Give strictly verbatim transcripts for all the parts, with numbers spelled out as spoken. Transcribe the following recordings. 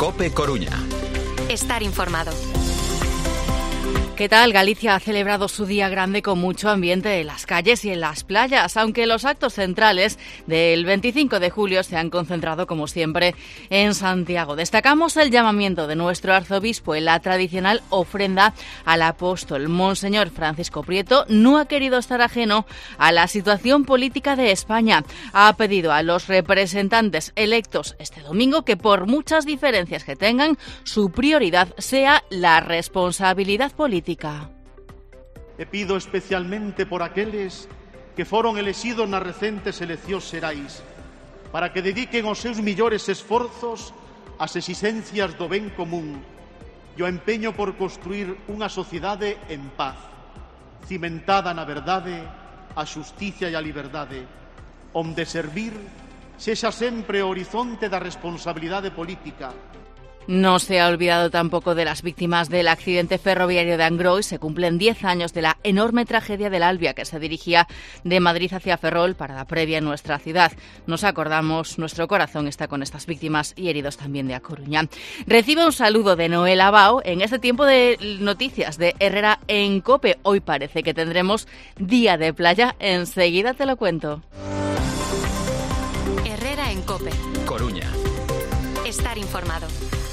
COPE Coruña. Estar informado. ¿Qué tal? Galicia ha celebrado su día grande con mucho ambiente en las calles y en las playas, aunque los actos centrales del veinticinco de julio se han concentrado, como siempre, en Santiago. Destacamos el llamamiento de nuestro arzobispo en la tradicional ofrenda al apóstol. Monseñor Francisco Prieto no ha querido estar ajeno a la situación política de España. Ha pedido a los representantes electos este domingo que, por muchas diferencias que tengan, su prioridad sea la responsabilidad política. E pido especialmente por aqueles que foron elexidos nas recentes eleccións xerais para que dediquen os seus millores esforzos ás exixencias do ben común e o empeño por construir unha sociedade en paz, cimentada na verdade, a xustiza e a liberdade, onde servir sexa sempre o horizonte da responsabilidade política. No se ha olvidado tampoco de las víctimas del accidente ferroviario de Angrois. Se cumplen diez años de la enorme tragedia del Albia, que se dirigía de Madrid hacia Ferrol, parada previa en nuestra ciudad. Nos acordamos, nuestro corazón está con estas víctimas y heridos también de A Coruña. Recibe un saludo de Noel Abao en este tiempo de noticias de Herrera en COPE. Hoy parece que tendremos día de playa. Enseguida te lo cuento. Herrera en COPE Coruña. Estar informado.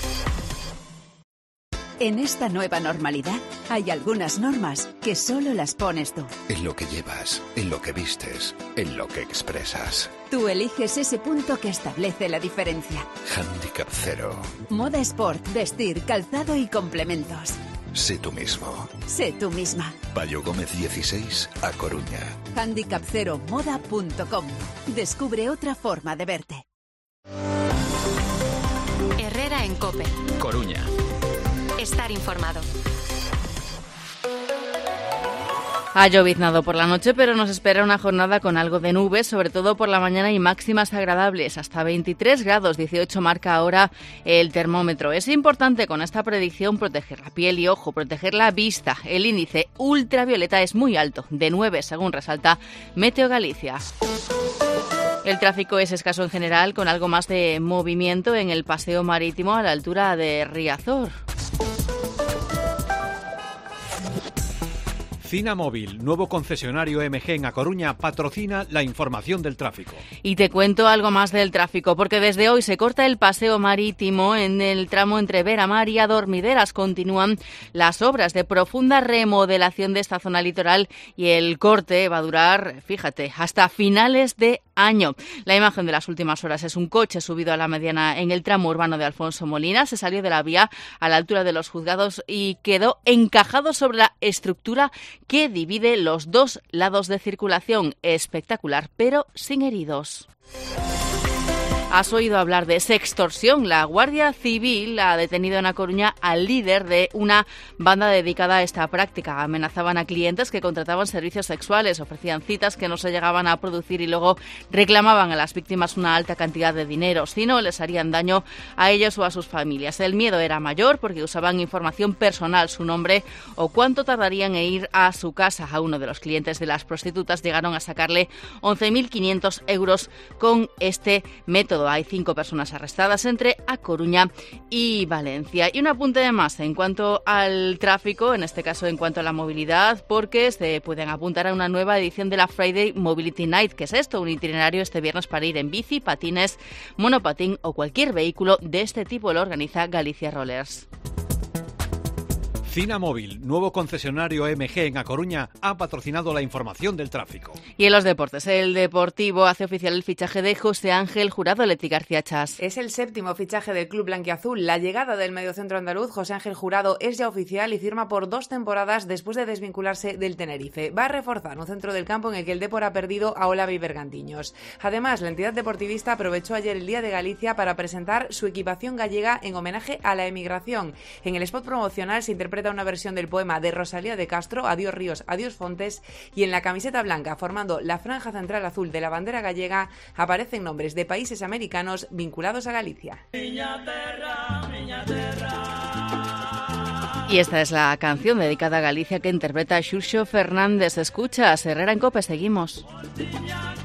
En esta nueva normalidad hay algunas normas que solo las pones tú. En lo que llevas, en lo que vistes, en lo que expresas. Tú eliges ese punto que establece la diferencia. Handicap Cero. Moda Sport, vestir, calzado y complementos. Sé tú mismo. Sé tú misma. Payo Gómez dieciséis, A Coruña. handicap cero moda punto com. Descubre otra forma de verte. Herrera en COPE Coruña. Estar informado. Ha lloviznado por la noche, pero nos espera una jornada con algo de nubes, sobre todo por la mañana, y máximas agradables, hasta veintitrés grados, dieciocho marca ahora el termómetro. Es importante con esta predicción proteger la piel y, ojo, proteger la vista. El índice ultravioleta es muy alto, de nueve, según resalta Meteo Galicia. El tráfico es escaso en general, con algo más de movimiento en el paseo marítimo a la altura de Riazor. Cina Móvil, nuevo concesionario M G en A Coruña, patrocina la información del tráfico. Y te cuento algo más del tráfico, porque desde hoy se corta el paseo marítimo en el tramo entre Veramar y Adormideras. Continúan las obras de profunda remodelación de esta zona litoral y el corte va a durar, fíjate, hasta finales de año. La imagen de las últimas horas es un coche subido a la mediana en el tramo urbano de Alfonso Molina. Se salió de la vía a la altura de los juzgados y quedó encajado sobre la estructura que divide los dos lados de circulación. Espectacular, pero sin heridos. ¿Has oído hablar de sextorsión? La Guardia Civil ha detenido en A Coruña al líder de una banda dedicada a esta práctica. Amenazaban a clientes que contrataban servicios sexuales, ofrecían citas que no se llegaban a producir y luego reclamaban a las víctimas una alta cantidad de dinero. Si no, les harían daño a ellos o a sus familias. El miedo era mayor porque usaban información personal, su nombre o cuánto tardarían en ir a su casa. A uno de los clientes de las prostitutas llegaron a sacarle once mil quinientos euros con este método. Hay cinco personas arrestadas entre A Coruña y Valencia. Y un apunte de más en cuanto al tráfico, en este caso en cuanto a la movilidad, porque se pueden apuntar a una nueva edición de la Friday Mobility Night. ¿Qué es esto? Un itinerario este viernes para ir en bici, patines, monopatín o cualquier vehículo de este tipo. Lo organiza Galicia Rollers. Cina Móvil, nuevo concesionario M G en A Coruña, ha patrocinado la información del tráfico. Y en los deportes, el Deportivo hace oficial el fichaje de José Ángel Jurado. Leti García Chas. Es el séptimo fichaje del club blanquiazul. La llegada del mediocentro andaluz José Ángel Jurado es ya oficial y firma por dos temporadas después de desvincularse del Tenerife. Va a reforzar un centro del campo en el que el Depor ha perdido a Olavi Bergantiños. Además, la entidad deportivista aprovechó ayer el Día de Galicia para presentar su equipación gallega en homenaje a la emigración. En el spot promocional se interpreta una versión del poema de Rosalía de Castro, Adiós Ríos, Adiós Fontes, y en la camiseta blanca, formando la franja central azul de la bandera gallega, aparecen nombres de países americanos vinculados a Galicia. Miña terra, miña terra. Y esta es la canción dedicada a Galicia que interpreta Xurxo Fernández. Escuchas, Herrera en COPE, seguimos.